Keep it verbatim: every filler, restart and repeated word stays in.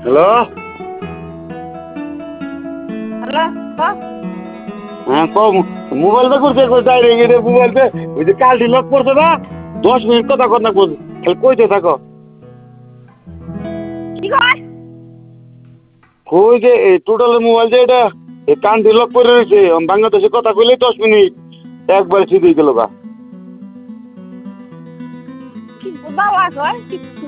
Hello. Hello হ্যাঁ কম মোবাইলটা করছে ডাইরেক্ট এটা মোবাইলতে ওই যে কালটি লক করছে না দশ মিনিট কথা কর না খালি কইতে থাকো। কি কয়? কই যে এই টোটালের মোবাইল যে এটা এই কানটি লক করে রয়েছে বাংলাদেশে কথা কইলেই দশ মিনিট একবার সিধে গেল গা। কি বাবা কয়? কি